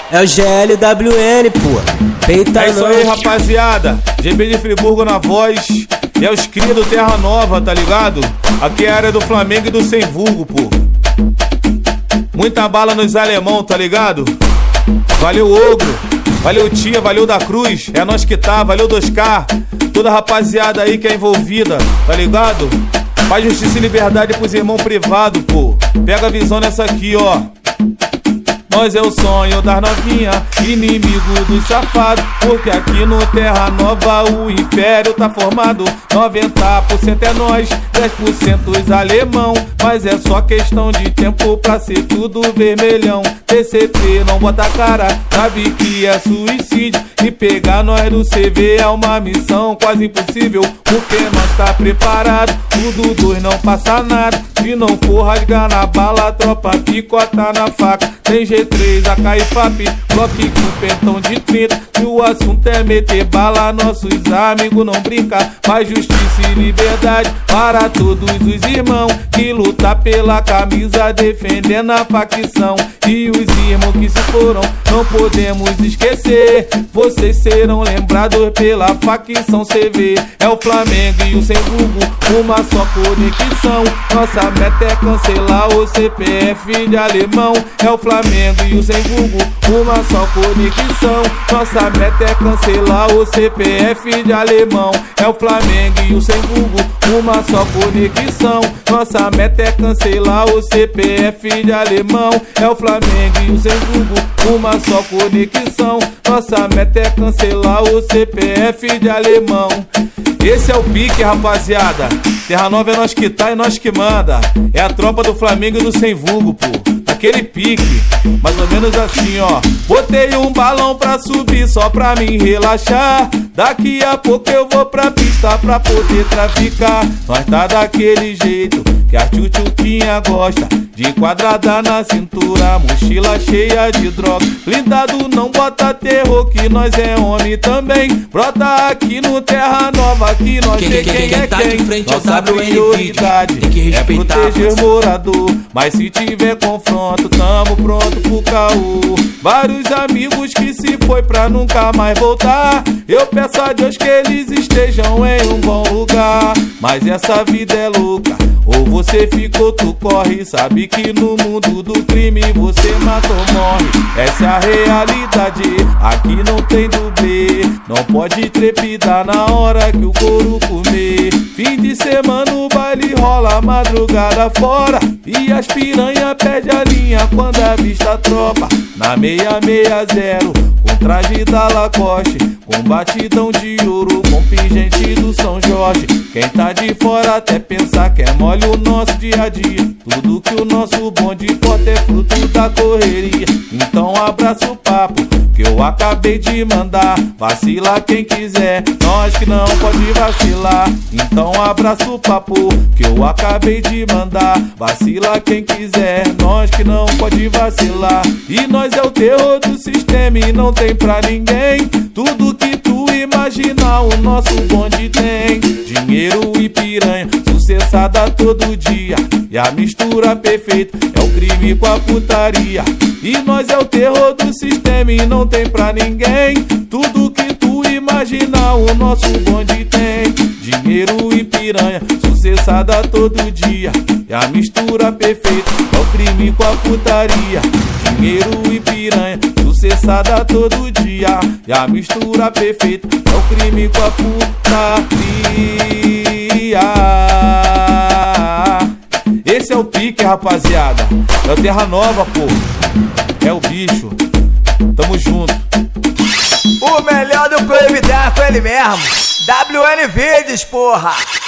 É o GLWN, pô. Peita é isso aí, rapaziada. GB de Friburgo na voz. E é os cria do Terra Nova, tá ligado? Aqui é a área do Flamengo e do Sem Vulgo, pô. Muita bala nos alemão, tá ligado? Valeu, Ogro. Valeu, Tia. Valeu, da Cruz. É nós que tá. Valeu, 2K. Toda a rapaziada aí que é envolvida, tá ligado? Faz justiça e liberdade pros irmãos privados, pô. Pega a visão nessa aqui, ó. Nós é o sonho das novinhas, inimigo dos safados. Porque aqui no Terra Nova o império tá formado. 90% é nós, 10% os alemão. Mas é só questão de tempo pra ser tudo vermelhão. TCP não bota cara, sabe que é suicídio. E pegar nós do CV é uma missão quase impossível. Porque nós tá preparado, tudo dois não passa nada. Se não for rasgar na bala, tropa picota na faca. Tem G3, AK e FAP, bloque com pentão de 30. Se o assunto é meter bala, nossos amigos não brinca. Faz justiça e liberdade para todos os irmãos que luta pela camisa, defendendo a facção. E os irmãos que se foram, não podemos esquecer. Vocês serão lembrados pela facção CV. É o Flamengo e o Sem Vulgo, uma só conexão. Nossa meta é cancelar o CPF de alemão. É o Flamengo e o Sem Vulgo, uma só conexão. Nossa meta é cancelar o CPF de alemão. É o Flamengo e o Sem Vulgo, uma só conexão. Nossa meta é cancelar o CPF de alemão. É o Flamengo e o Sem Vulgo, uma só conexão. Nossa meta é cancelar o CPF de alemão. Esse é o pique, rapaziada. Terra Nova é nós que tá e nós que manda. É a tropa do Flamengo e do Sem Vulgo, pô. Aquele pique, mais ou menos assim, ó. Botei um balão pra subir só pra me relaxar. Daqui a pouco eu vou pra pista pra poder traficar. Nós tá daquele jeito que a tchutchuquinha gosta, de quadrada na cintura, mochila cheia de droga. Blindado não bota terror, que nós é homem também. Brota aqui no Terra Nova, que nós é quem tá de frente ao nossa prioridade é proteger morador. Mas se tiver confronto, tamo pronto pro caô. Vários amigos que se foi pra nunca mais voltar. Eu peço a Deus que eles estejam em um bom lugar. Mas essa vida é louca, ou você ficou, tu corre. Sabe que no mundo do crime você mata ou morre. Essa é a realidade, aqui não tem dublê. Não pode trepidar na hora que o couro comer. Fim de semana o baile rola, madrugada fora. E as piranha perde a linha quando avista a tropa. Na 660, com traje da Lacoste, com batidão de ouro, com pingente do São Jorge. Quem tá de fora até pensar que é mole o nosso dia a dia. Tudo que o nosso bonde porta é fruto da correria. Então abraça o papo que eu acabei de mandar. Vacila quem quiser, nós que não pode vacilar. Então abraça o papo que eu acabei de mandar. Vacila quem quiser, nós que não pode vacilar. E nós é o terror do sistema e não tem pra ninguém. Tudo que tu imaginar o nosso bonde tem. Dinheiro e piranha, sucessada todo dia. E a mistura perfeita é o crime com a putaria. E nós é o terror do sistema e não tem pra ninguém. Tudo que tu imaginar o nosso bonde tem. Dinheiro e piranha, sucessada todo dia. E a mistura perfeita é o crime com a putaria. Dinheiro e piranha, sucessada todo dia. E a mistura perfeita é o crime com a putaria. Esse é o pique, rapaziada. É o Terra Nova, pô. É o bicho. Tamo junto. O melhor do Play Me Dar com ele mesmo. WN Vídeos, porra.